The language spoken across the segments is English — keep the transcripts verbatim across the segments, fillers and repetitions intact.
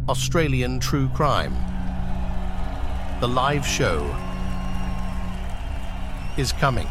Australian True Crime. The live show is coming.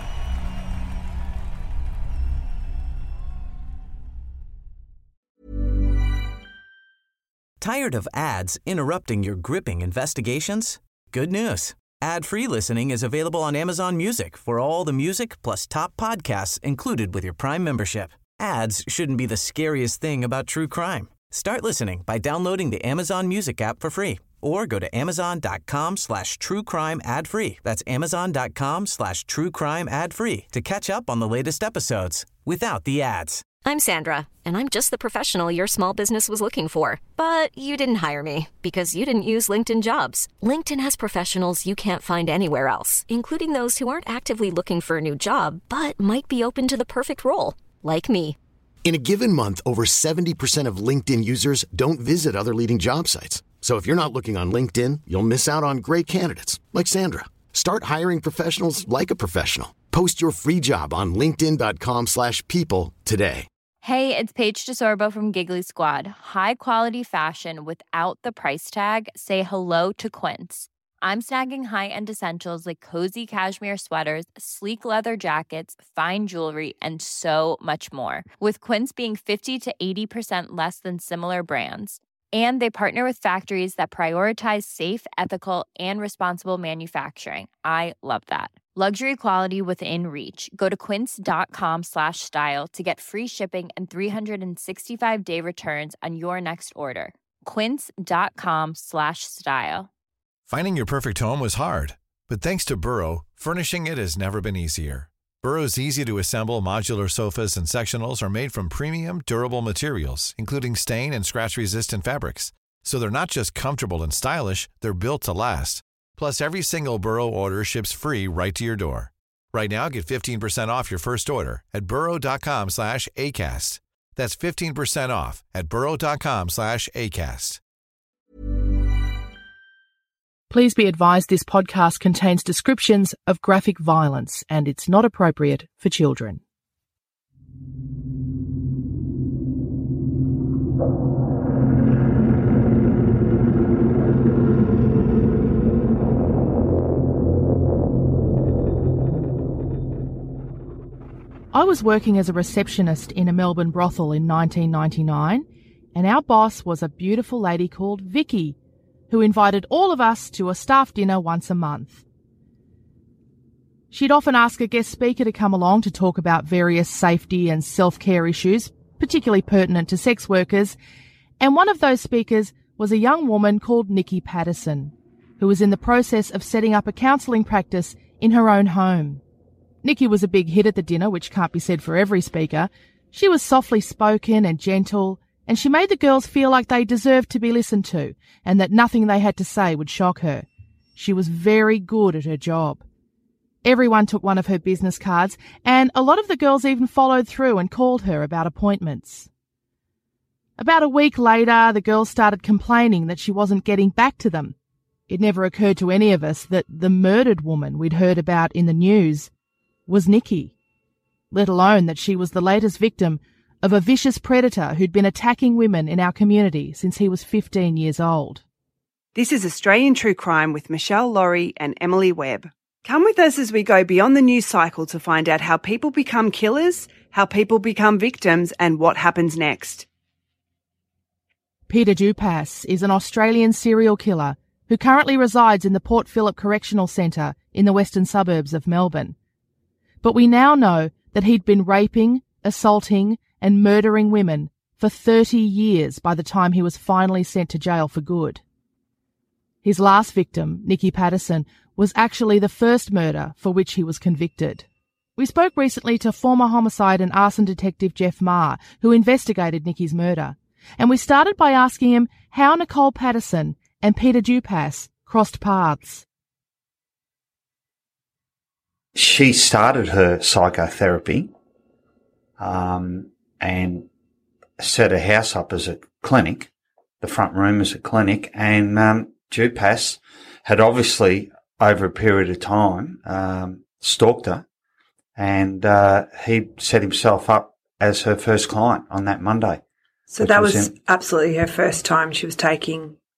Tired of ads interrupting your gripping investigations? Good news. Ad-free listening is available on Amazon Music for all the music plus top podcasts included with your Prime membership. Ads shouldn't be the scariest thing about true crime. Start listening by downloading the Amazon Music app for free or go to amazon.com slash true crime ad free. That's amazon.com slash true crime ad free to catch up on the latest episodes without the ads. I'm Sandra, and I'm just the professional your small business was looking for. But you didn't hire me because you didn't use LinkedIn Jobs. LinkedIn has professionals you can't find anywhere else, including those who aren't actively looking for a new job, but might be open to the perfect role, like me. In a given month, over seventy percent of LinkedIn users don't visit other leading job sites. So if you're not looking on LinkedIn, you'll miss out on great candidates like Sandra. Start hiring professionals like a professional. Post your free job on linkedin.com slash people today. Hey, it's Paige DeSorbo from Giggly Squad. High quality fashion without the price tag. Say hello to Quince. I'm snagging high-end essentials like cozy cashmere sweaters, sleek leather jackets, fine jewelry, and so much more. With Quince being fifty to eighty percent less than similar brands. And they partner with factories that prioritize safe, ethical, and responsible manufacturing. I love that. Luxury quality within reach. Go to quince.com slash style to get free shipping and three sixty-five day returns on your next order. Quince.com slash style. Finding your perfect home was hard, but thanks to Burrow, furnishing it has never been easier. Burrow's easy-to-assemble modular sofas and sectionals are made from premium, durable materials, including stain and scratch-resistant fabrics. So they're not just comfortable and stylish, they're built to last. Plus, every single Burrow order ships free right to your door. Right now, get fifteen percent off your first order at burrow.com slash ACAST. That's fifteen percent off at burrow.com slash ACAST. Please be advised this podcast contains descriptions of graphic violence and it's not appropriate for children. I was working as a receptionist in a Melbourne brothel in nineteen ninety-nine, and our boss was a beautiful lady called Vicky, who invited all of us to a staff dinner once a month. She'd often ask a guest speaker to come along to talk about various safety and self-care issues, particularly pertinent to sex workers, and one of those speakers was a young woman called Nikki Patterson, who was in the process of setting up a counselling practice in her own home. Nikki was a big hit at the dinner, which can't be said for every speaker. She was softly spoken and gentle, and she made the girls feel like they deserved to be listened to and that nothing they had to say would shock her. She was very good at her job. Everyone took one of her business cards, and a lot of the girls even followed through and called her about appointments. About a week later, the girls started complaining that she wasn't getting back to them. It never occurred to any of us that the murdered woman we'd heard about in the news was Nikki, let alone that she was the latest victim of a vicious predator who'd been attacking women in our community since he was fifteen years old. This is Australian True Crime with Michelle Laurie and Emily Webb. Come with us as we go beyond the news cycle to find out how people become killers, how people become victims, and what happens next. Peter Dupas is an Australian serial killer who currently resides in the Port Phillip Correctional Centre in the western suburbs of Melbourne. But we now know that he'd been raping, assaulting, and murdering women for thirty years by the time he was finally sent to jail for good. His last victim, Nikki Patterson, was actually the first murder for which he was convicted. We spoke recently to former homicide and arson detective Jeff Maher, who investigated Nikki's murder, and we started by asking him how Nicole Patterson and Peter Dupas crossed paths. She started her psychotherapy um, and set her house up as a clinic, the front room as a clinic, and um, Dupas had obviously, over a period of time, um, stalked her, and uh, he set himself up as her first client on that Monday. So that was, was absolutely her first time she was taking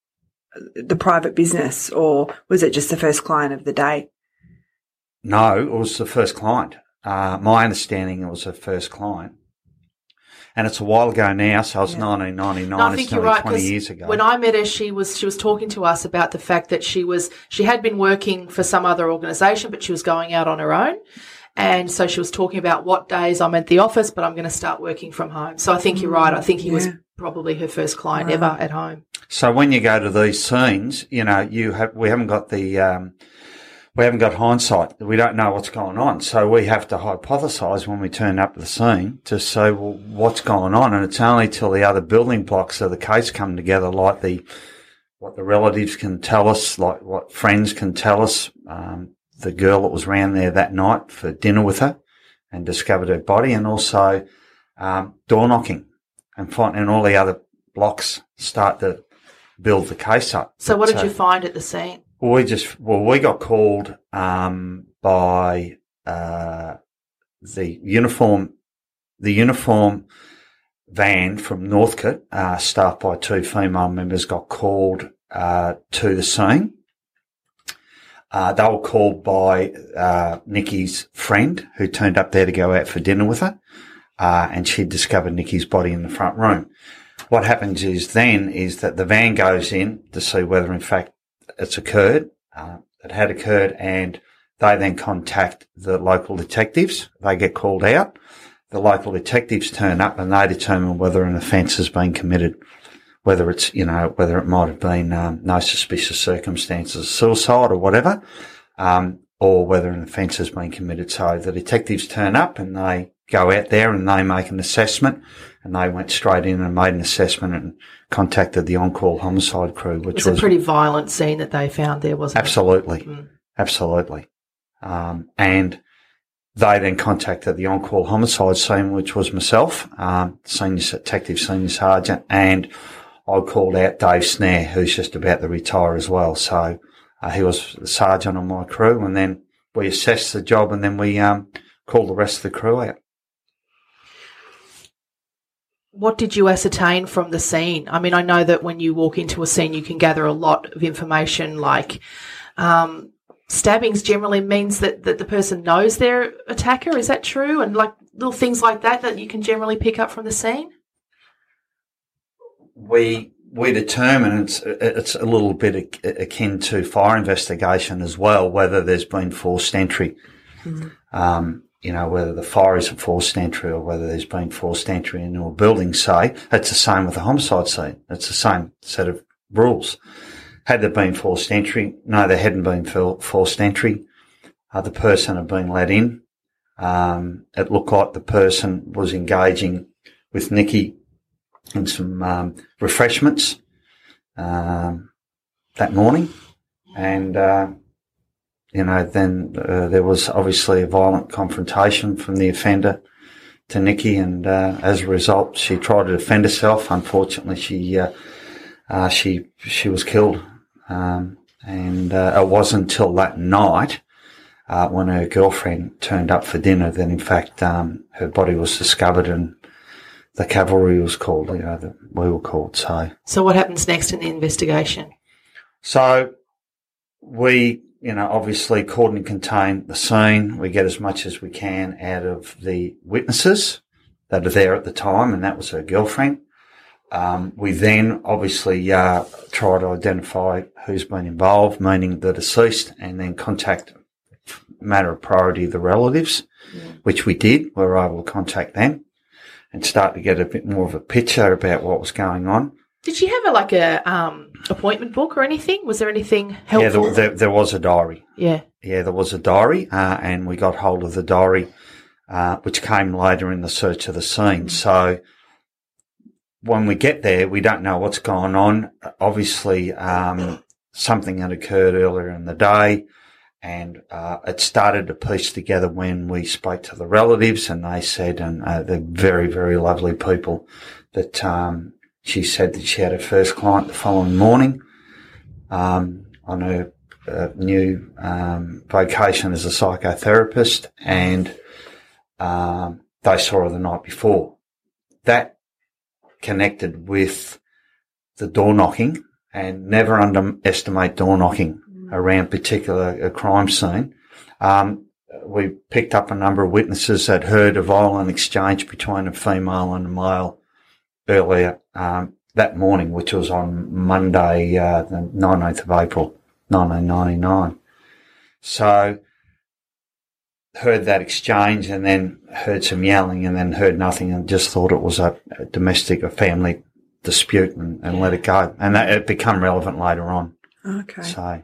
the private business, or was it just the first client of the day? No, it was the first client. Uh, my understanding it was the first client. And it's a while ago now, so it was yeah. nineteen ninety-nine. No, I think it's you're nearly right, twenty years ago. When I met her, she was she was talking to us about the fact that she was she had been working for some other organisation, but she was going out on her own. And so she was talking about what days I'm at the office, but I'm going to start working from home. So I think you're right. I think he yeah. was probably her first client right. ever at home. So when you go to these scenes, you know, you have we haven't got the um, we haven't got hindsight. We don't know what's going on. So we have to hypothesise when we turn up to the scene to say, well, what's going on? And it's only till the other building blocks of the case come together, like the what the relatives can tell us, like what friends can tell us. Um, the girl that was round there that night for dinner with her and discovered her body, and also um, door knocking and finding and all the other blocks start to build the case up. So what did so, you find at the scene? Well, we just, well, we got called um, by uh, the uniform, the uniform van from Northcote, uh, staffed by two female members, got called uh, to the scene. Uh, they were called by uh, Nikki's friend, who turned up there to go out for dinner with her, uh, and she discovered Nikki's body in the front room. What happens is then is that the van goes in to see whether, in fact, it's occurred, uh, it had occurred, and they then contact the local detectives. They get called out. The local detectives turn up and they determine whether an offence has been committed, whether it's, you know, whether it might have been um, no suspicious circumstances, suicide or whatever, um, or whether an offence has been committed. So the detectives turn up and they go out there and they make an assessment, and they went straight in and made an assessment and contacted the on-call homicide crew, which was, was a pretty violent scene that they found there, wasn't absolutely, it? Mm. Absolutely. Um, and they then contacted the on-call homicide scene, which was myself, um, senior detective, senior sergeant, and I called out Dave Snare, who's just about to retire as well. So uh, he was the sergeant on my crew, and then we assessed the job, and then we um, called the rest of the crew out. What did you ascertain from the scene? I mean, I know that when you walk into a scene, you can gather a lot of information, like um, stabbings generally means that, that the person knows their attacker. Is that true? And like little things like that that you can generally pick up from the scene? We we determine it's it's a little bit akin to fire investigation as well, whether there's been forced entry. Mm-hmm. Um, you know, whether the fire is a forced entry or whether there's been forced entry into a building, say, it's the same with the homicide scene. It's the same set of rules. Had there been forced entry? No, there hadn't been forced entry. Uh, the person had been let in. Um, it looked like the person was engaging with Nikki in some um, refreshments um, that morning. And, uh, you know, then uh, there was obviously a violent confrontation from the offender to Nikki, and uh, as a result, she tried to defend herself. Unfortunately, she uh, uh, she she was killed, um, and uh, it wasn't until that night uh, when her girlfriend turned up for dinner that, in fact, um, her body was discovered and the cavalry was called. You know, the, we were called. So, so what happens next in the investigation? So we. You know, obviously cordon and contain the scene. We get as much as we can out of the witnesses that are there at the time, and that was her girlfriend. Um, we then obviously uh, try to identify who's been involved, meaning the deceased, and then contact, matter of priority, the relatives, yeah. which we did. We were able to contact them and start to get a bit more of a picture about what was going on. Did she have a, like a um, appointment book or anything? Was there anything helpful? Yeah, there, there, there was a diary. Yeah. Yeah, there was a diary, uh, and we got hold of the diary, uh, which came later in the search of the scene. Mm. So when we get there, we don't know what's going on. Obviously, um, something had occurred earlier in the day, and uh, it started to piece together when we spoke to the relatives, and they said, and uh, they're very, very lovely people, that um, she said that she had her first client the following morning um, on her uh, new um, vocation as a psychotherapist, and um, they saw her the night before. That connected with the door knocking and never underestimate door knocking mm. around particular a crime scene. Um, we picked up a number of witnesses that heard a violent exchange between a female and a male earlier um, that morning, which was on Monday, uh, the nineteenth of April, nineteen ninety-nine. So heard that exchange and then heard some yelling and then heard nothing and just thought it was a, a domestic, a family dispute and, and let it go. And that it became relevant later on. Okay. So.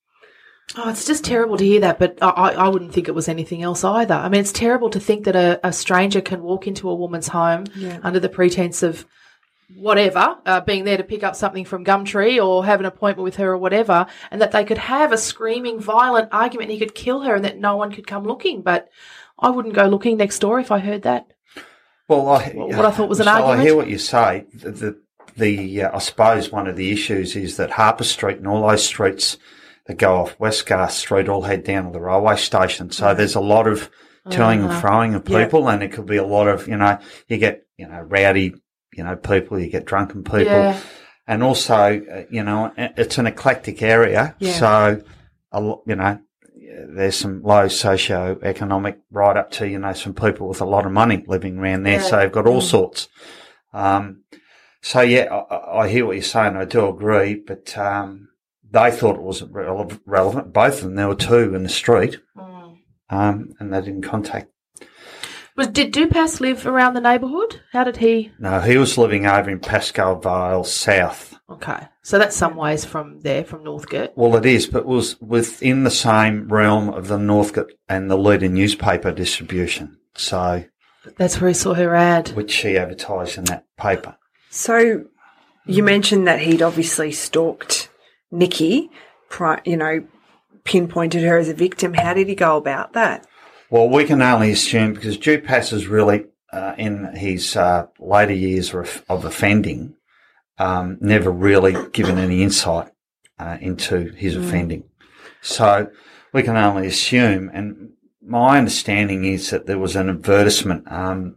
Oh, it's just terrible to hear that, but I, I wouldn't think it was anything else either. I mean, it's terrible to think that a, a stranger can walk into a woman's home yeah. under the pretense of whatever, uh, being there to pick up something from Gumtree or have an appointment with her or whatever, and that they could have a screaming, violent argument and he could kill her and that no one could come looking. But I wouldn't go looking next door if I heard that. Well, I, what I thought was an so argument. I hear what you say. The, the, the uh, I suppose one of the issues is that Harper Street and all those streets that go off Westgarth Street all head down to the railway station. So mm. there's a lot of toing uh, and froing of people, yeah. and it could be a lot of, you know, you get, you know, rowdy, you know, people, you get drunken people. Yeah. And also, uh, you know, it's an eclectic area. Yeah. So, a lo- you know, there's some low socio-economic right up to, you know, some people with a lot of money living around there. Yeah. So they've got all mm. sorts. Um, so, yeah, I, I hear what you're saying. I do agree. But um, they thought it wasn't re- relevant. Both of them, there were two in the street, mm. um, and they didn't contact. Was, did Dupas live around the neighbourhood? How did he? No, he was living over in Pascoe Vale South. Okay. So that's some ways from there, from Northcote. Well, it is, but it was within the same realm of the Northcote and the Leader newspaper distribution. So that's where he saw her ad. Which she advertised in that paper. So you mentioned that he'd obviously stalked Nikki, you know, pinpointed her as a victim. How did he go about that? Well, we can only assume because Dupas is really uh, in his uh, later years of, of offending, um, never really given any insight uh, into his mm. offending. So we can only assume, and my understanding is that there was an advertisement um,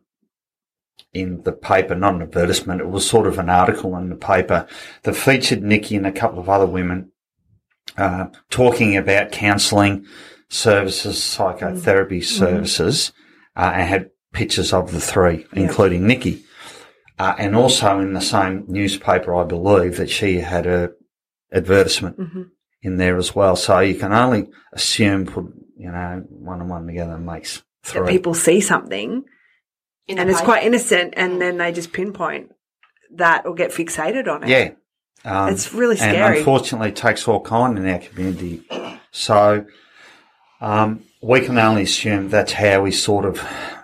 in the paper, not an advertisement, it was sort of an article in the paper that featured Nikki and a couple of other women uh, talking about counselling services, psychotherapy mm. services, uh, and had pictures of the three, yeah. including Nikki. Uh, and also in the same newspaper, I believe, that she had a advertisement mm-hmm. in there as well. So you can only assume, put, you know, one and one together makes three. That people see something in and it's quite innocent and then they just pinpoint that or get fixated on it. Yeah. Um, it's really scary. And unfortunately it takes all kind in our community. So um, we can only assume that's how we sort of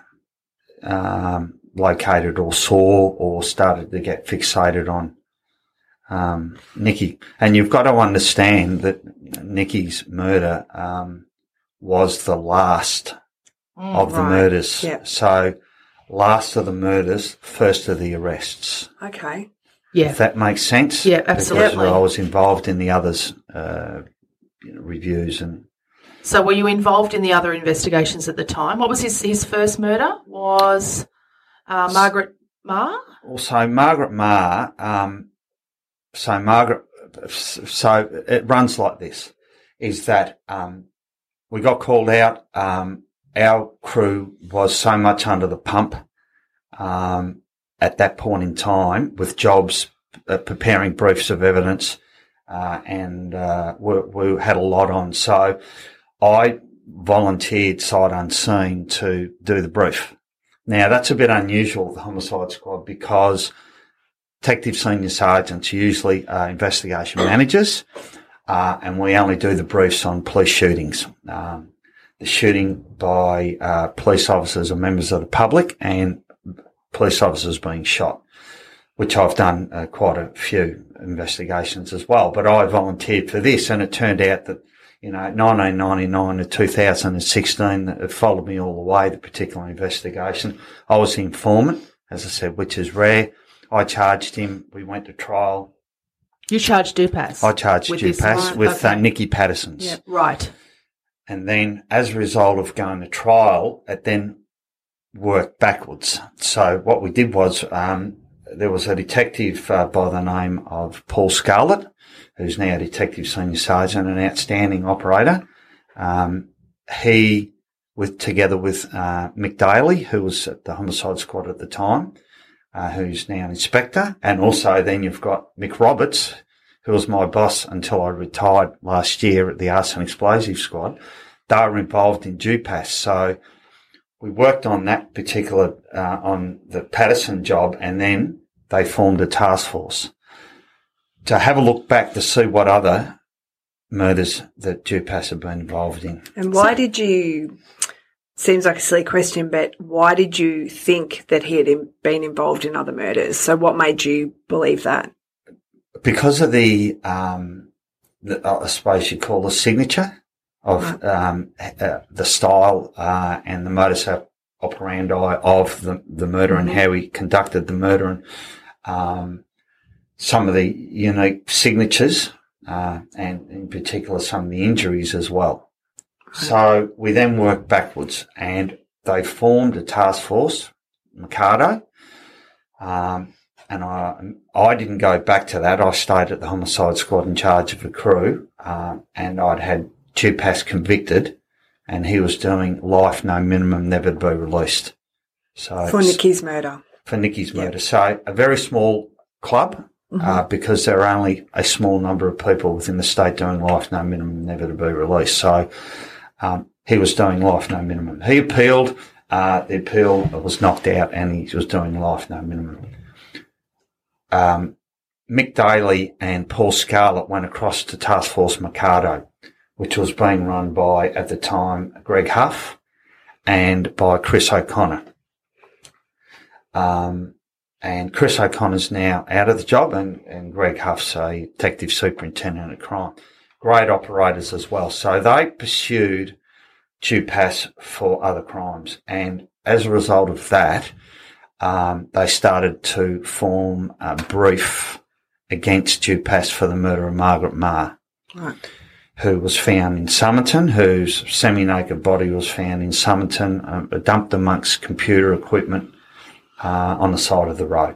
um, located or saw or started to get fixated on um, Nikki. And you've got to understand that Nikki's murder um, was the last mm, of the right. murders. Yeah. So last of the murders, first of the arrests. Okay. Yeah. If that makes sense. Yeah, absolutely. Because I was involved in the others' uh, you know, reviews and. So were you involved in the other investigations at the time? What was his, his first murder? Was uh, Margaret Marr? So Margaret Marr, um, so Margaret, so it runs like this, is that um, we got called out. Um, our crew was so much under the pump um, at that point in time with jobs, uh, preparing briefs of evidence, uh, and uh, we, we had a lot on. So I volunteered sight unseen to do the brief. Now, that's a bit unusual with the homicide squad because detective senior sergeants are usually uh, investigation managers, uh, and we only do the briefs on police shootings. Um, the shooting by uh, police officers or members of the public and police officers being shot, which I've done uh, quite a few investigations as well. But I volunteered for this, and it turned out that you know, nineteen ninety-nine to two thousand sixteen, it followed me all the way, the particular investigation. I was the informant, as I said, which is rare. I charged him. We went to trial. You charged Dupas? I charged with Dupas with okay. uh, Nikki Patterson's. Yeah, right. And then as a result of going to trial, it then worked backwards. So what we did was um, there was a detective uh, by the name of Paul Scarlett who's now Detective Senior Sergeant, an outstanding operator. Um, he, with together with uh, Mick Daly, who was at the homicide squad at the time, uh, who's now an inspector, and also then you've got Mick Roberts, who was my boss until I retired last year at the Arson Explosive Squad. They were involved in D U P A S, so we worked on that particular, uh, on the Patterson job, and then they formed a task force to have a look back to see what other murders that D U P A S have been involved in. And why did you, seems like a silly question, but why did you think that he had been involved in other murders? So what made you believe that? Because of the, um, the I suppose you'd call the signature of right. um, uh, the style uh, and the modus operandi of the, the murder mm-hmm. and how he conducted the murder, and um, some of the unique signatures uh, and in particular some of the injuries as well. Right. So we then worked backwards, and they formed a task force, Mikado, um, and I I didn't go back to that. I stayed at the homicide squad in charge of the crew, uh, and I'd had D U P A S convicted, and he was doing life, no minimum, never to be released. So for Nicky's murder. For Nicky's yep. murder. So a very small club, mm-hmm. uh, because there are only a small number of people within the state doing life, no minimum, never to be released. So um, he was doing life, no minimum. He appealed. Uh, the appeal was knocked out, and he was doing life, no minimum. Um, Mick Daly and Paul Scarlett went across to Task Force Mikado, which was being run by, at the time, Greg Huff and by Chris O'Connor. Um, and Chris O'Connor's now out of the job, and, and Greg Huff's a detective superintendent of crime. Great operators as well. So they pursued D U P A S for other crimes. And as a result of that, um, they started to form a brief against D U P A S for the murder of Margaret Marr. Right. Who was found in Somerton, whose semi-naked body was found in Somerton, um, dumped amongst computer equipment uh, on the side of the road.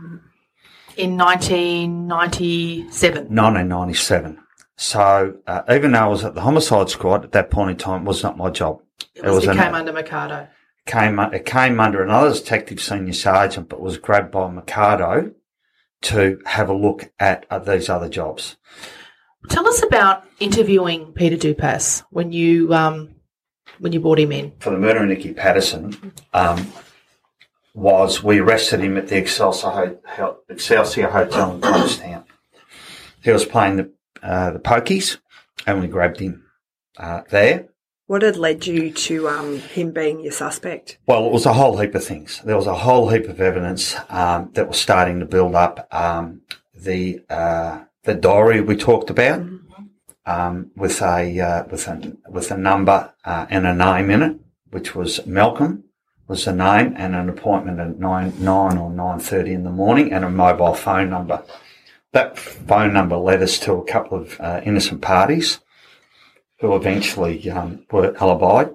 In nineteen ninety-seven? nineteen ninety-seven. So uh, even though I was at the homicide squad at that point in time, it was not my job. It, was, it, was it came an, under Mikado? Came, it came under another detective senior sergeant, but was grabbed by Mikado to have a look at uh, these other jobs. Tell us about interviewing Peter D U P A S when you um, when you brought him in. For the murder of Nicky Patterson, um, was we arrested him at the Excelsior, Ho- Excelsior Hotel in Queenstown. He was playing the uh, the pokies, and we grabbed him uh, there. What had led you to um, him being your suspect? Well, it was a whole heap of things. There was a whole heap of evidence um, that was starting to build up. Um, the uh, the diary we talked about, mm-hmm. um, with a uh, with a with a number uh, and a name in it, which was Malcolm was the name, and an appointment at nine nine or nine thirty in the morning, and a mobile phone number. That phone number led us to a couple of uh, innocent parties who eventually um, were alibied.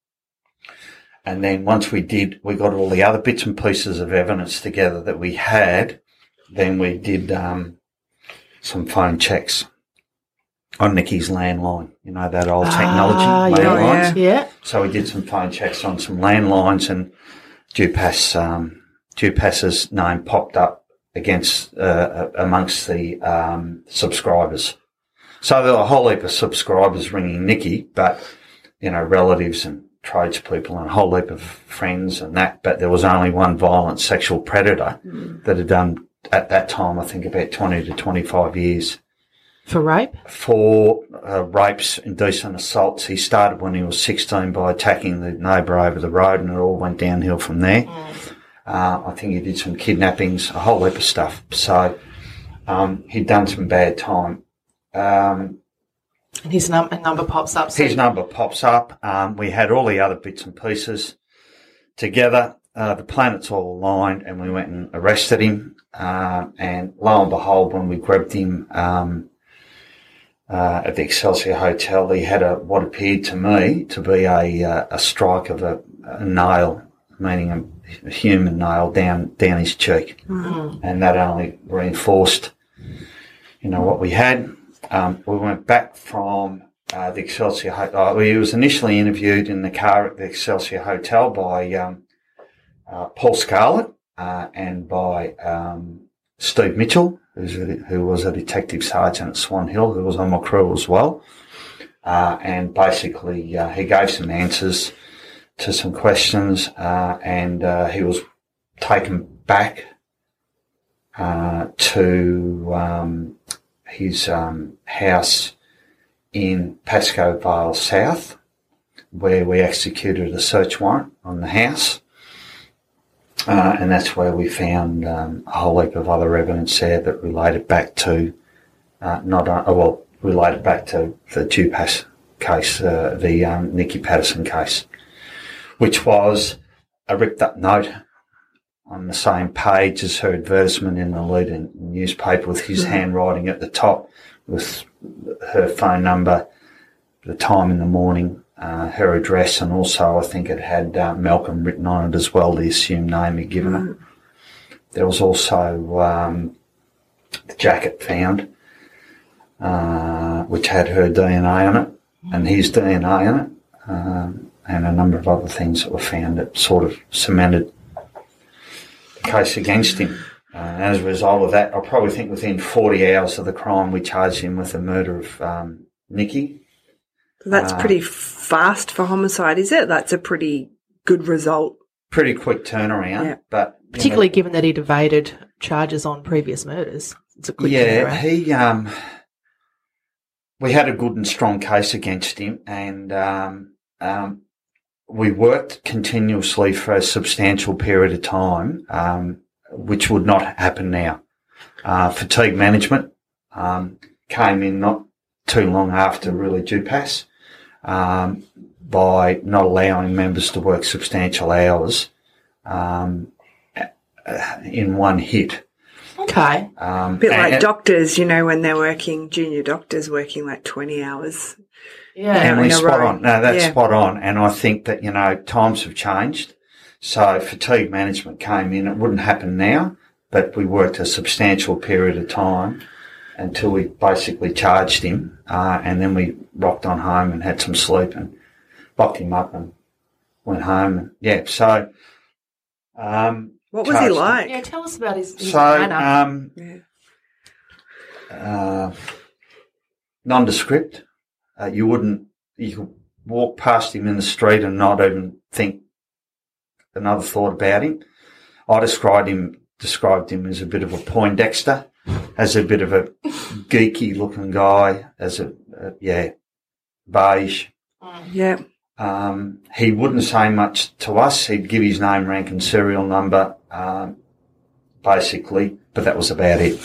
And then once we did, we got all the other bits and pieces of evidence together that we had. Then we did um, some phone checks on Nicky's landline. You know, that old technology ah, landlines. Yeah, yeah. So we did some phone checks on some landlines, and D U P A S, um, D U P A S's name popped up against uh, amongst the um, subscribers. So there were a whole heap of subscribers ringing Nicky, but, you know, relatives and tradespeople and a whole heap of friends and that, but there was only one violent sexual predator mm. that had done, at that time, I think about twenty to twenty-five years. For rape? For uh, rapes, indecent assaults. He started when he was sixteen by attacking the neighbour over the road, and it all went downhill from there. Mm. Uh, I think he did some kidnappings, a whole heap of stuff. So um, he'd done some bad time. Um, and his num- number pops up. So his number pops up. Um, we had all the other bits and pieces together. Uh, the planets all aligned, and we went and arrested him. Uh, and lo and behold, when we grabbed him um, uh, at the Excelsior Hotel, he had a what appeared to me to be a uh, a strike of a, a nail, meaning a, a human nail down down his cheek, mm-hmm. and that only reinforced you know, what we had. Um, we went back from uh, the Excelsior Hotel. Uh, he was initially interviewed in the car at the Excelsior Hotel by um, uh, Paul Scarlett uh, and by um, Steve Mitchell, who's a, who was a detective sergeant at Swan Hill, who was on my crew as well. Uh, and basically, uh, he gave some answers to some questions, uh, and uh, he was taken back uh, to um, his um, house in Pascoe Vale South, where we executed a search warrant on the house. Uh, and that's where we found um, a whole heap of other evidence there that related back to, uh, not uh, well, related back to the Dupas case, uh, the um, Nikki Patterson case, which was a ripped up note on the same page as her advertisement in the leading newspaper with his handwriting at the top, with her phone number, the time in the morning, uh, her address, and also I think it had uh, Malcolm written on it as well, the assumed name he'd given her. There was also um, the jacket found, uh, which had her D N A on it and his D N A on it, um, and a number of other things that were found that sort of cemented the case against him. Uh, as a result of that, I probably think within forty hours of the crime, we charged him with the murder of um, Nikki. That's uh, pretty fast for homicide, is it? That's a pretty good result. Pretty quick turnaround, yeah. but particularly know, given that he'd evaded charges on previous murders. It's a quick yeah, turnaround. he. Um, we had a good and strong case against him, and um, um, we worked continuously for a substantial period of time, um, which would not happen now. Uh, fatigue management um, came in not too long after really Dupas, um, by not allowing members to work substantial hours um, in one hit. Okay. Um, a bit like and, doctors, you know, when they're working, junior doctors working like twenty hours. Yeah. And we spot row. on. No, that's yeah. spot on. And I think that, you know, times have changed. So fatigue management came in. It wouldn't happen now, but we worked a substantial period of time until we basically charged him. Uh, and then we rocked on home and had some sleep and locked him up and went home. And, yeah, so... Um, what was he him. like? Yeah, tell us about his, his So, manner. um, Yeah. uh, nondescript. Uh, you wouldn't, you could walk past him in the street and not even think another thought about him. I described him, described him as a bit of a Poindexter, as a bit of a geeky looking guy, as a, uh, yeah, beige. Yeah. Um, he wouldn't say much to us. He'd give his name, rank and serial number, um, basically, but that was about it.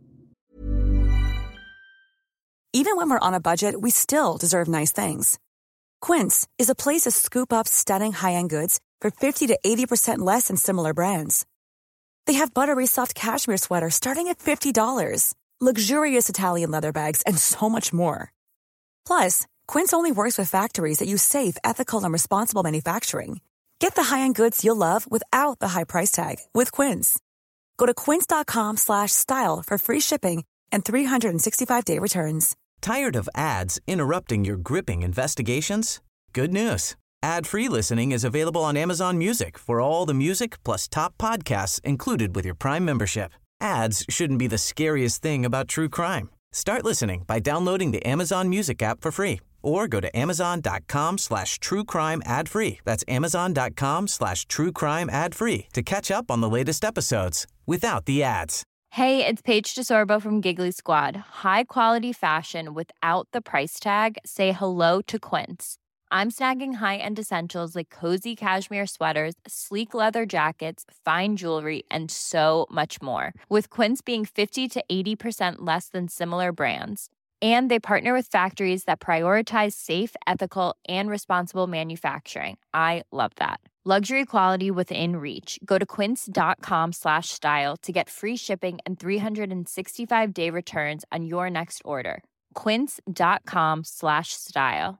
Even when we're on a budget, we still deserve nice things. Quince is a place to scoop up stunning high-end goods for fifty to eighty percent less than similar brands. They have buttery soft cashmere sweaters starting at fifty dollars, luxurious Italian leather bags, and so much more. Plus, Quince only works with factories that use safe, ethical, and responsible manufacturing. Get the high-end goods you'll love without the high price tag with Quince. Go to quince.com slash style for free shipping and three sixty-five day returns. Tired of ads interrupting your gripping investigations? Good news. Ad-free listening is available on Amazon Music for all the music plus top podcasts included with your Prime membership. Ads shouldn't be the scariest thing about true crime. Start listening by downloading the Amazon Music app for free or go to amazon.com slash true crime ad free. That's amazon.com slash true crime ad free to catch up on the latest episodes without the ads. Hey, it's Paige DeSorbo from Giggly Squad. High quality fashion without the price tag. Say hello to Quince. I'm snagging high-end essentials like cozy cashmere sweaters, sleek leather jackets, fine jewelry, and so much more. With Quince being fifty to eighty percent less than similar brands. And they partner with factories that prioritize safe, ethical, and responsible manufacturing. I love that. Luxury quality within reach. Go to quince.com slash style to get free shipping and three sixty-five day returns on your next order. Quince.com slash style.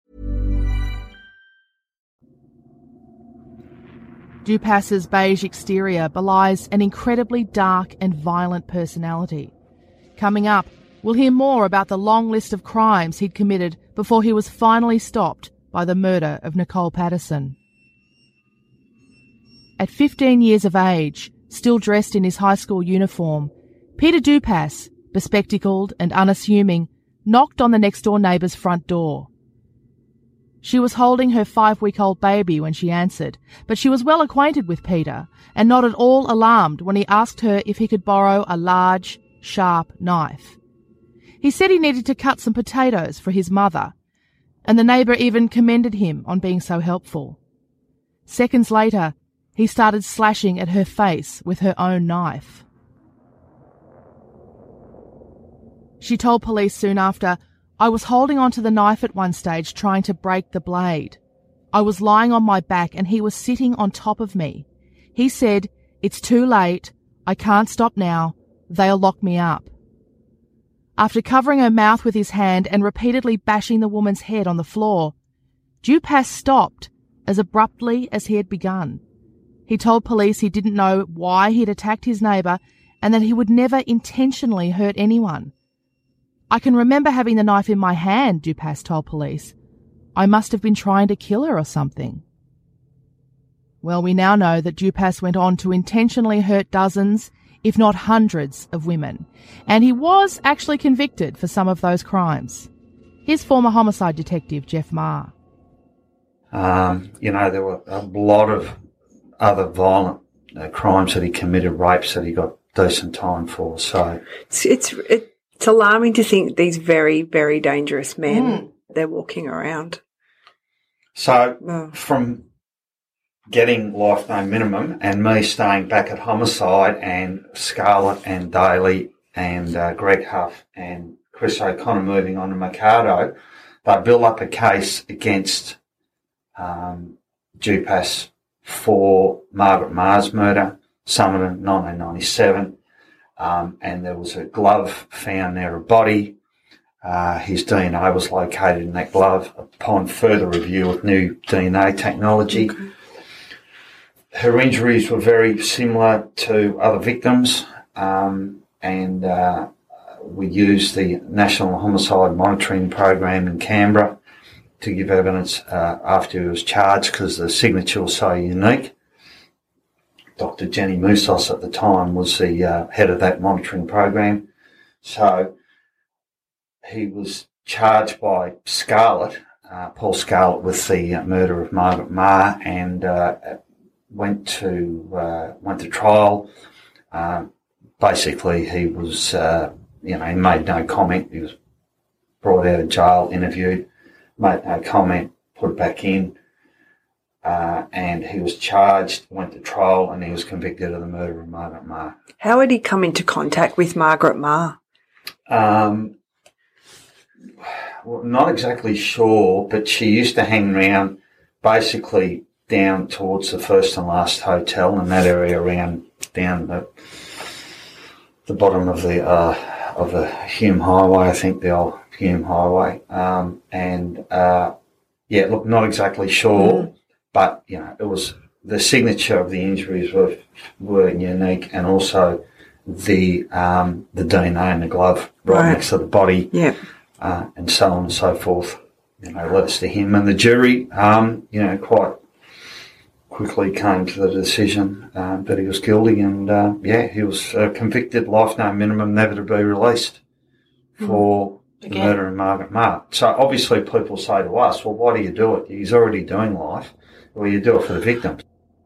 Dupas's beige exterior belies an incredibly dark and violent personality. Coming up, We'll hear more about the long list of crimes he'd committed before he was finally stopped by the murder of Nicole Patterson. At fifteen years of age, still dressed in his high school uniform, Peter Dupas, bespectacled and unassuming, knocked on the next-door neighbour's front door. She was holding her five-week-old baby when she answered, but she was well acquainted with Peter and not at all alarmed when he asked her if he could borrow a large, sharp knife. He said he needed to cut some potatoes for his mother, and the neighbour even commended him on being so helpful. Seconds later, he started slashing at her face with her own knife. She told police soon after, "I was holding onto the knife at one stage trying to break the blade. I was lying on my back and he was sitting on top of me. He said, 'It's too late. I can't stop now. They'll lock me up.'" After covering her mouth with his hand and repeatedly bashing the woman's head on the floor, Dupas stopped as abruptly as he had begun. He told police he didn't know why he'd attacked his neighbour and that he would never intentionally hurt anyone. "I can remember having the knife in my hand," Dupas told police. "I must have been trying to kill her or something." Well, we now know that Dupas went on to intentionally hurt dozens, if not hundreds, of women, and he was actually convicted for some of those crimes. Here's former homicide detective Jeff Maher. Um, you know, there were a lot of other violent uh, crimes that he committed, rapes that he got decent time for. So it's it's, it's alarming to think these very, very dangerous men, mm. they're walking around. So oh. from getting life no minimum and me staying back at homicide and Scarlett and Daly and uh, Greg Huff and Chris O'Connor moving on to Mercado, they built up a case against um, Dupas for Margaret Maher's murder, Summerton, nineteen ninety-seven, um, and there was a glove found near a body. Uh, his D N A was located in that glove upon further review of new D N A technology. Okay. Her injuries were very similar to other victims, um, and uh, we used the National Homicide Monitoring Program in Canberra to give evidence uh, after he was charged because the signature was so unique. Doctor Jenny Moussos at the time was the uh, head of that monitoring program. So he was charged by Scarlett, uh, Paul Scarlett, with the uh, murder of Margaret Maher, and uh, went to uh, went to trial. Uh, basically, he was, uh, you know, he made no comment. He was brought out of jail, interviewed, made no comment, put back in, uh, and he was charged, went to trial, and he was convicted of the murder of Margaret Maher. How had he come into contact with Margaret Maher? Um, well, not exactly sure, but she used to hang around basically down towards the First and Last Hotel in that area, around down the the bottom of the uh, of the Hume Highway, I think the old Hume Highway. Um, and uh, yeah, look, not exactly sure, mm. but you know, it was the signature of the injuries were were unique, and also the um, the D N A in the glove right, right. next to the body, yeah, uh, and so on and so forth. You know, led us to him, and the jury, um, you know, quite quickly came to the decision uh, that he was guilty, and uh, yeah, he was uh, convicted, life no minimum, never to be released for mm. the murder of Margaret Maher. So obviously people say to us, well, why do you do it? He's already doing life. Well, you do it for the victims.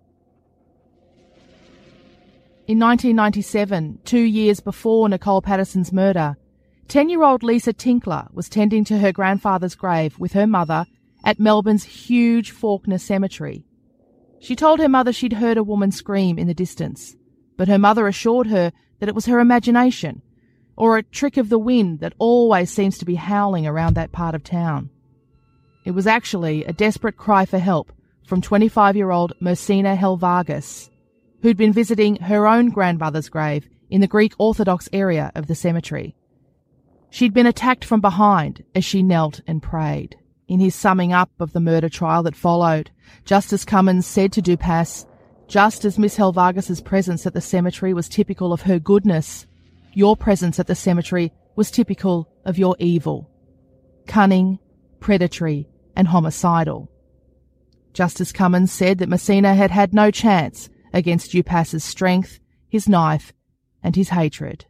In nineteen ninety-seven, two years before Nicole Patterson's murder, ten-year-old Lisa Tinkler was tending to her grandfather's grave with her mother at Melbourne's huge Faulkner Cemetery. She told her mother she'd heard a woman scream in the distance, but her mother assured her that it was her imagination, or a trick of the wind that always seems to be howling around that part of town. It was actually a desperate cry for help from twenty-five-year-old Mersina Helvargas, who'd been visiting her own grandmother's grave in the Greek Orthodox area of the cemetery. She'd been attacked from behind as she knelt and prayed. In his summing up of the murder trial that followed, Justice Cummins said to Dupas, "Just as Miss Helvargas's presence at the cemetery was typical of her goodness, your presence at the cemetery was typical of your evil. Cunning, predatory and homicidal. Justice Cummins said that Messina had had no chance against Dupas's strength, his knife and his hatred.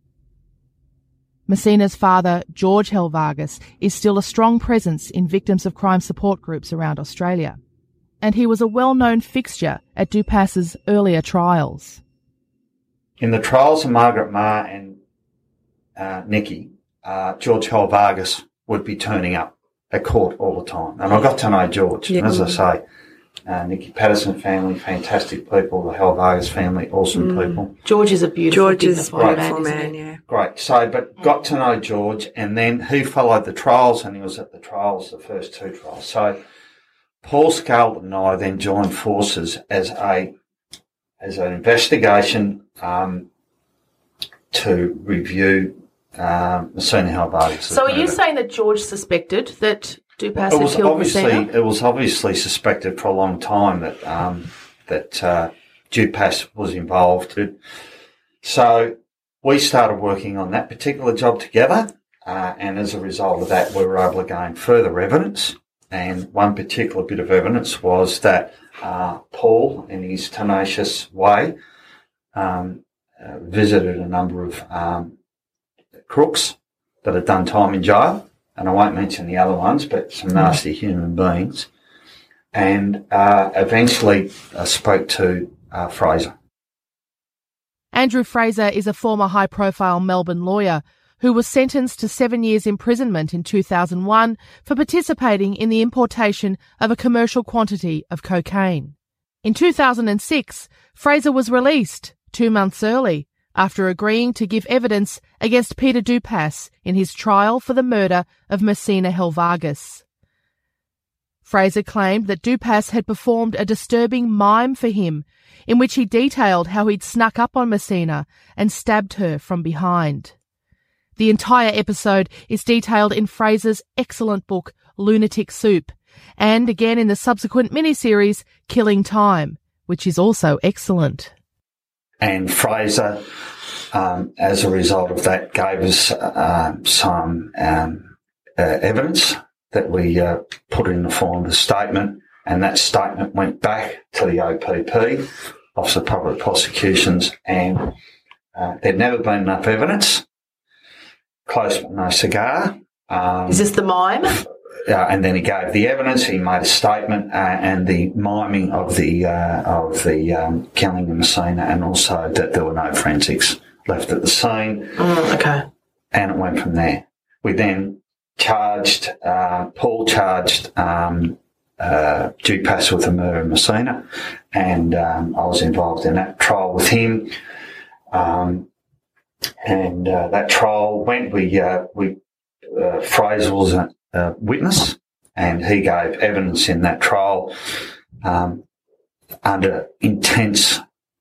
Messina's father, George Helvargas, is still a strong presence in victims of crime support groups around Australia, and he was a well-known fixture at Dupas's earlier trials. In the trials of Margaret Maher and uh, Nikki, uh, George Helvargas would be turning up at court all the time. And I got to know George. Yeah. And as I say, uh, Nikki Patterson family, fantastic people. The Helvargas family, awesome mm. people. George is a beautiful, George is a beautiful man, man, yeah. Great. So, but got to know George, and then he followed the trials, and he was at the trials, the first two trials. So Paul Scarlett and I then joined forces as a as an investigation um, to review um, Messina Helvargas. So, are you saying that George suspected that Dupas it was had killed obviously Messina? It was obviously suspected for a long time that um, that uh, Dupas was involved. So we started working on that particular job together, uh, and as a result of that, we were able to gain further evidence. And one particular bit of evidence was that uh, Paul, in his tenacious way, um, uh, visited a number of um, crooks that had done time in jail, and I won't mention the other ones, but some nasty human beings, and uh, eventually uh, spoke to uh, Fraser. Andrew Fraser is a former high-profile Melbourne lawyer who was sentenced to seven years imprisonment in two thousand one for participating in the importation of a commercial quantity of cocaine. In two thousand six, Fraser was released two months early after agreeing to give evidence against Peter Dupas in his trial for the murder of Messina Helvargas. Fraser claimed that Dupas had performed a disturbing mime for him, in which he detailed how he'd snuck up on Messina and stabbed her from behind. The entire episode is detailed in Fraser's excellent book, Lunatic Soup, and again in the subsequent miniseries, Killing Time, which is also excellent. And Fraser, um, as a result of that, gave us uh, some um, uh, evidence that we uh, put in the form of a statement, and that statement went back to the O P P, Office of Public Prosecutions, and uh, there'd never been enough evidence. Close but no cigar. Um, Is this the mime? Uh, and then he gave the evidence. He made a statement, uh, and the miming of the uh, of the um, killing of Messina, and also that there were no forensics left at the scene. Mm, okay. And it went from there. We then charged. Uh, Paul charged um, uh, Dupas with the murder of Messina, and um, I was involved in that trial with him. Um, And uh, that trial went. We uh, we uh, Fraser was a, a witness, and he gave evidence in that trial um, under intense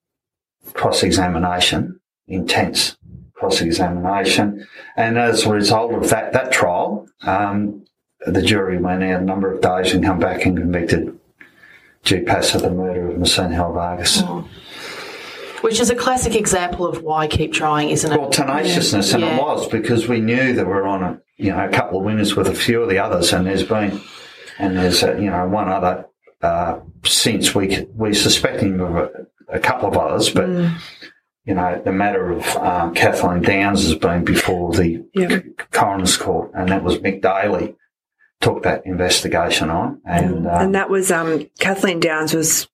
cross-examination. Intense cross-examination, and as a result of that that trial, um, the jury went out a number of days and come back and convicted Dupas of the murder of Messina Helvargas. Oh. Which is a classic example of why keep trying, isn't it? Well, tenaciousness, yeah. and yeah. it was, because we knew that we're on a, you know, a couple of winners with a few of the others, and there's been, and there's, a, you know, one other uh, since we we're suspecting of a, a couple of others, but, mm. you know, the matter of um, Kathleen Downs has been before the yeah. coroner's court, and that was Mick Daly took that investigation on. And, mm. um, and that was, um, Kathleen Downs was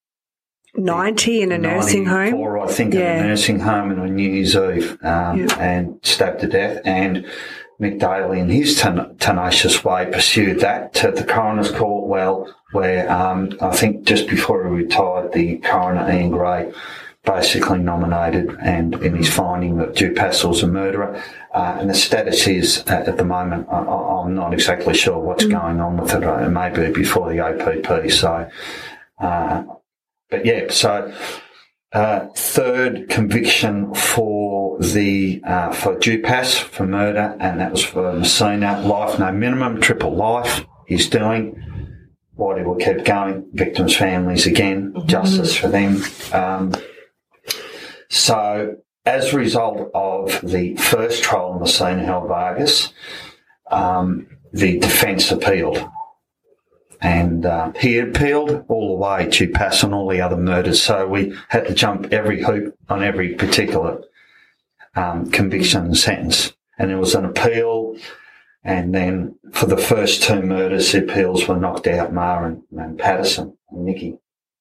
ninety in a nursing home. I think, yeah. in a nursing home on New Year's Eve, um, yeah. and stabbed to death. And Mick Daly, in his ten- tenacious way, pursued that to the coroner's court. Well, where um, I think just before he retired, the coroner Ian Gray basically nominated, and in his finding that Dupas was a murderer. Uh, and the status is uh, at the moment, I, I'm not exactly sure what's mm. going on with it. It may be before the O P P. So. Uh, But yeah, so uh, third conviction for the uh, for Dupas for murder, and that was for Messina. Life no minimum, triple life. He's doing. Whitey will keep going. Victims' families again, mm-hmm. justice for them. Um, so as a result of the first trial on Massena Vargas, um, the defence appealed. And uh, he appealed all the way to Dupas and all the other murders. So we had to jump every hoop on every particular um, conviction and sentence. And there was an appeal. And then for the first two murders, the appeals were knocked out, Ma and, and Patterson and Nicky.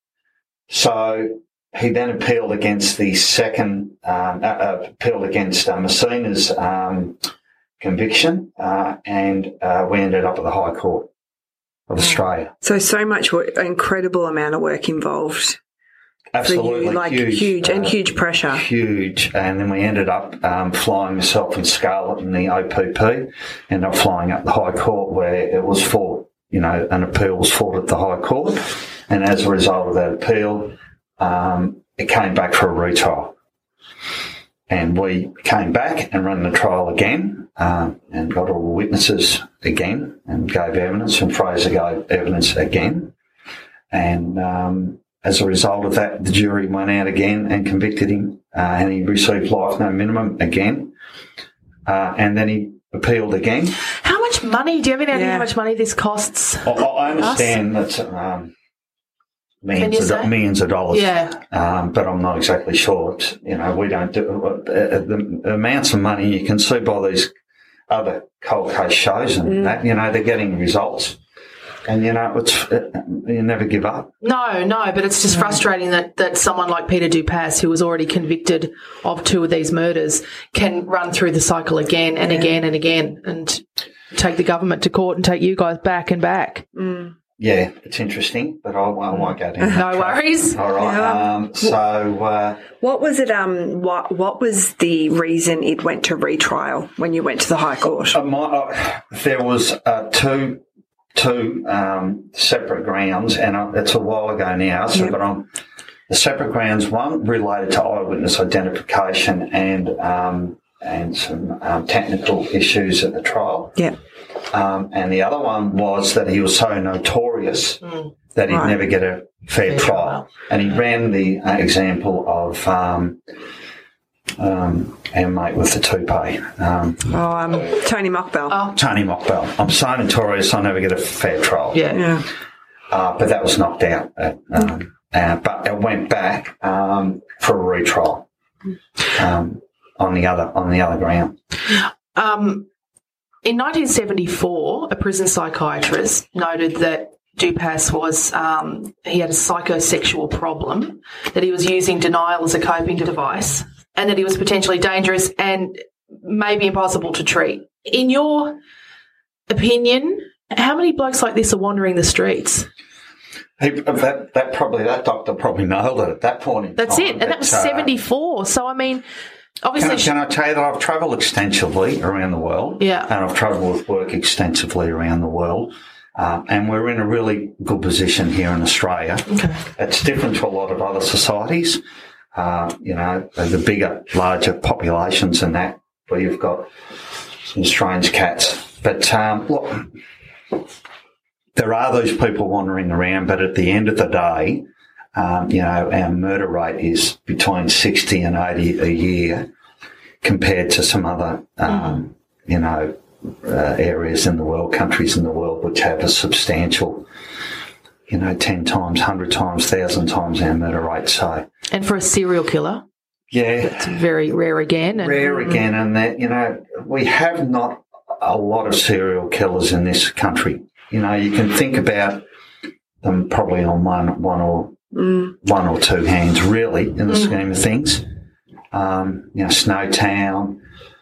So he then appealed against the second, um, uh, appealed against uh, Massena's um, conviction, uh, and uh, we ended up at the High Court of Australia. So, so much work, incredible amount of work involved. Absolutely. For you, like huge, huge and uh, huge pressure. Huge. And then we ended up um, flying myself and Scarlett and the O P P, ended up flying up the High Court where it was fought, you know, an appeal was fought at the High Court. And as a result of that appeal, um, it came back for a retrial. And we came back and ran the trial again, um, and got all the witnesses again and gave evidence, and Fraser gave evidence again. And um, as a result of that, the jury went out again and convicted him, uh, and he received life no minimum again. Uh, and then he appealed again. How much money? Do you have any idea Yeah. how much money this costs? I, I understand us? that um, Can millions you of, say? millions of dollars, Yeah. um, but I'm not exactly sure. It's, you know, we don't do uh, the, the amounts of money you can see by these other cold case shows and Mm. that. You know, they're getting results, and you know, it's it, you never give up. No, no, but it's just frustrating that, that someone like Peter Dupas, who was already convicted of two of these murders, can run through the cycle again and Yeah. again and again and take the government to court and take you guys back and back. Mm. Yeah, it's interesting, but I, I won't go down. that No track. worries. All right. Yeah. Um, so. Uh, What was it? Um, what what was the reason it went to retrial when you went to the High Court? Uh, my, uh, there was uh, two two um, separate grounds, and uh, it's a while ago now. So, Yep. but um, the separate grounds, one related to eyewitness identification and um, and some um, technical issues at the trial, Yeah. um, and the other one was that he was so notorious Mm. that he'd Right. never get a fair, Fair trial. trial. And he ran the uh, example of um, um, our mate with the toupee. Um, Oh, um, Tony Mockbell. Oh, Tony Mockbell. I'm so notorious I never get a fair trial. yeah. Yeah. Uh, but that was knocked out. At, um, uh, but it went back um, for a retrial um, on the other on the other ground. Um, in nineteen seventy-four, a prison psychiatrist noted that Dupas was, um, he had a psychosexual problem, that he was using denial as a coping device, and that he was potentially dangerous and maybe impossible to treat. In your opinion, how many blokes like this are wandering the streets? He, that, that probably that doctor probably nailed it at that point in That's time. it. And that was But, uh, seventy-four. So, I mean, obviously... Can I, can I tell you that I've travelled extensively around the world? Yeah. And I've travelled with work extensively around the world. Um, and we're in a really good position here in Australia. Okay. It's different to a lot of other societies. Uh, you know, the bigger, larger populations and that, where you've got some strange cats. But um, look, there are those people wandering around, but at the end of the day, um, you know, our murder rate is between sixty and eighty a year compared to some other, um, mm-hmm. you know, uh, areas in the world, countries in the world, which have a substantial, you know, ten times, one hundred times, one thousand times our murder rate. So, And for a serial killer, yeah, it's very rare again. And, rare again. And that, you know, we have not a lot of serial killers in this country. You know, you can think about them probably on one, one or mm. one or two hands, really, in the mm. scheme of things. Um, you know, Snowtown,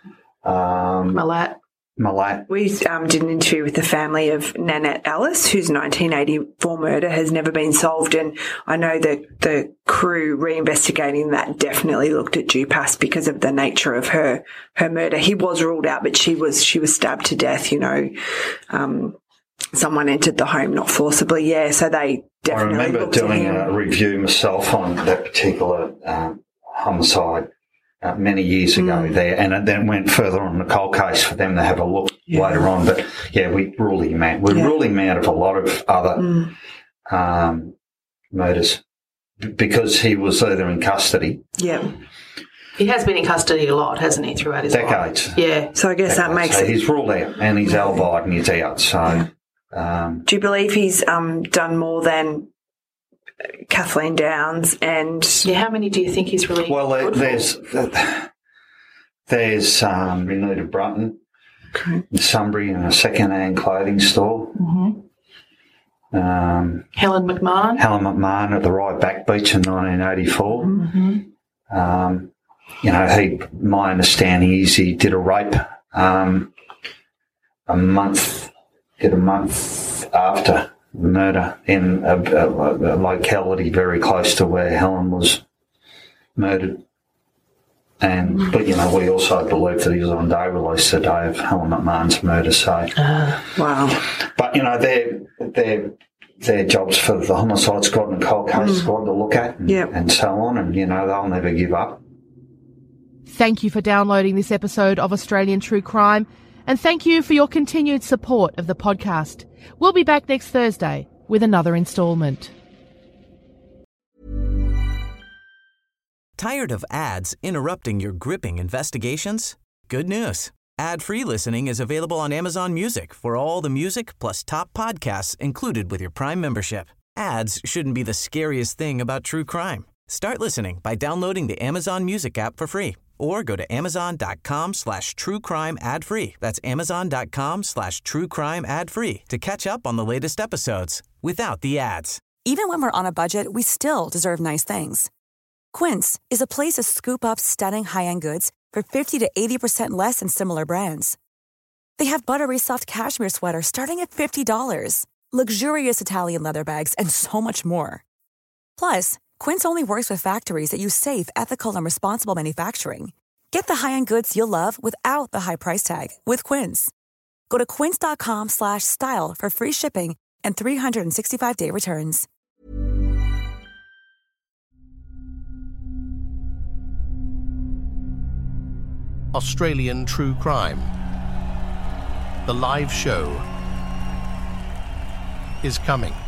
um, Malat. Malat. We um, did an interview with the family of Nanette Ellis, whose nineteen eighty-four murder has never been solved. And I know that the crew reinvestigating that definitely looked at Dupas because of the nature of her, her murder. He was ruled out, but she was, she was stabbed to death, you know. Um, someone entered the home, not forcibly. Yeah. So they definitely I remember looked doing at him. a review myself on that particular um, homicide Uh, many years ago mm. there, and it then went further on the cold case for them to have a look yeah. later on. But yeah, we ruled him out. We yeah. ruled him out of a lot of other mm. um, murders b- because he was either in custody, yeah, He has been in custody a lot, hasn't he, throughout his Decades. life? Yeah. So I guess Decades. that makes so it... he's ruled out, and he's alibi and he's out. So, um, Do you believe he's um, done more than Kathleen Downs and... Yeah, how many do you think he's really well, good there's for? there's um, Renita Brunton, Okay. in Sunbury, in a second-hand clothing store. Mm-hmm. Um, Helen McMahon. Helen McMahon at the Rye Back Beach in nineteen eighty-four. Mm-hmm. Um, you know, he, my understanding is he did a rape um, a month, did a month after the murder in a, a, a locality very close to where Helen was murdered. And but you know, we also believe that he was on day release the day of Helen McMahon's murder. So, uh, wow. But you know, they're they're their jobs for the homicide squad and the cold case mm. squad to look at, and, yep. and so on. And you know, they'll never give up. Thank you for downloading this episode of Australian True Crime, and thank you for your continued support of the podcast. We'll be back next Thursday with another instalment. Tired of ads interrupting your gripping investigations? Good news. Ad-free listening is available on Amazon Music for all the music plus top podcasts included with your Prime membership. Ads shouldn't be the scariest thing about true crime. Start listening by downloading the Amazon Music app for free or go to amazon.com slash true crime ad free. That's amazon.com slash true crime ad free to catch up on the latest episodes without the ads. Even when we're on a budget, we still deserve nice things. Quince is a place to scoop up stunning high-end goods for fifty to eighty percent less than similar brands. They have buttery soft cashmere sweaters starting at fifty dollars, luxurious Italian leather bags, and so much more. Plus, Quince only works with factories that use safe, ethical, and responsible manufacturing. Get the high-end goods you'll love without the high price tag with Quince. Go to quince.com slash style for free shipping and three sixty-five day returns. Australian True Crime. The live show is coming.